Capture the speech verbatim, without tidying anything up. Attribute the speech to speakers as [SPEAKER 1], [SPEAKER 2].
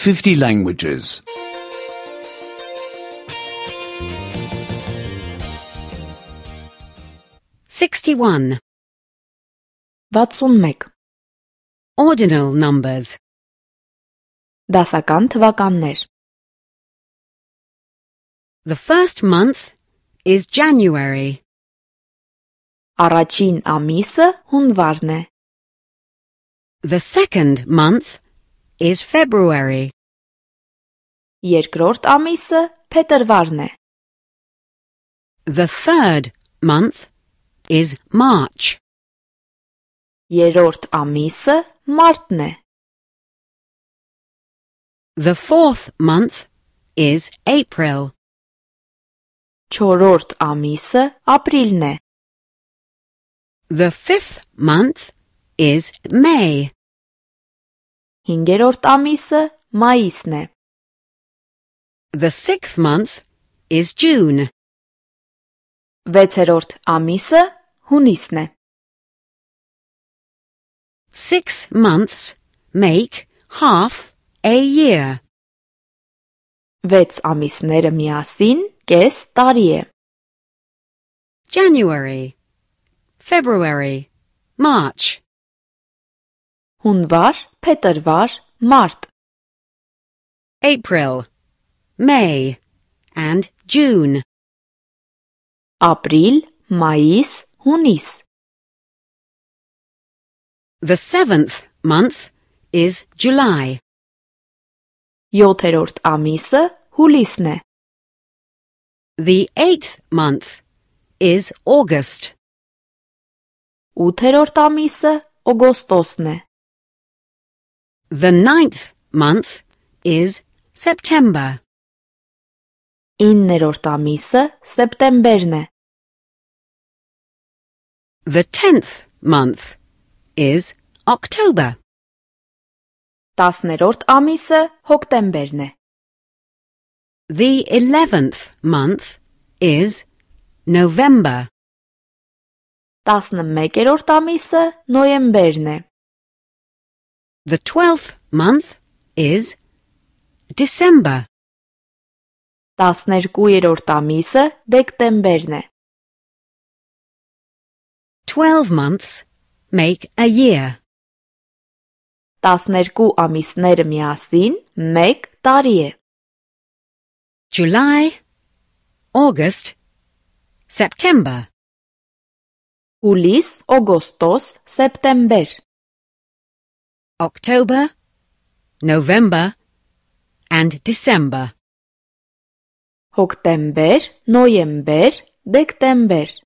[SPEAKER 1] fifty languages.
[SPEAKER 2] sixty-one.
[SPEAKER 3] վաթսունմեկ.
[SPEAKER 2] Ordinal numbers.
[SPEAKER 3] Դասական թվականներ.
[SPEAKER 2] The first month is January.
[SPEAKER 3] Առաջին ամիսը հունվարն է.
[SPEAKER 2] The second month is February.
[SPEAKER 3] Երկրորդ ամիսը փետրվարն է.
[SPEAKER 2] The third month is March.
[SPEAKER 3] Երրորդ ամիսը մարտն է.
[SPEAKER 2] The fourth month is April.
[SPEAKER 3] Չորրորդ ամիսը ապրիլն է.
[SPEAKER 2] The fifth month is May.
[SPEAKER 3] Հինգերորդ ամիսը մայիսն է.
[SPEAKER 2] The sixth month is June.
[SPEAKER 3] Վեցերորդ ամիսը հունիսն է.
[SPEAKER 2] Six months make half a year.
[SPEAKER 3] Վեց ամիսները միասին կես տարի է.
[SPEAKER 2] January, February, March.
[SPEAKER 3] Հունվար, փետրվար, մարտ.
[SPEAKER 2] April, May, and June.
[SPEAKER 3] Ապրիլ, մայիս, հունիս.
[SPEAKER 2] The seventh month is July.
[SPEAKER 3] Յոթերորդ ամիսը հուլիսն է.
[SPEAKER 2] The eighth month is August.
[SPEAKER 3] Ութերորդ ամիսը օգոստոսն է.
[SPEAKER 2] The ninth month is September.
[SPEAKER 3] Իններորդ ամիսը սեպտեմբերն է.
[SPEAKER 2] The tenth month is October.
[SPEAKER 3] Տասներորդ ամիսը հոկտեմբերն է.
[SPEAKER 2] The eleventh month is November.
[SPEAKER 3] Տասնմեկերորդ ամիսը նոյեմբերն է.
[SPEAKER 2] The twelfth month is December.
[SPEAKER 3] Տասներկուերորդ ամիսը դեկտեմբերն է.
[SPEAKER 2] Twelve months make a year.
[SPEAKER 3] Տասներկու ամիսները միասին մեկ տարի է.
[SPEAKER 2] July, August, September.
[SPEAKER 3] Հուլիս, օգոստոս, սեպտեմբեր.
[SPEAKER 2] October, November, and December.
[SPEAKER 3] Հոկտեմբեր, նոյեմբեր, դեկտեմբեր.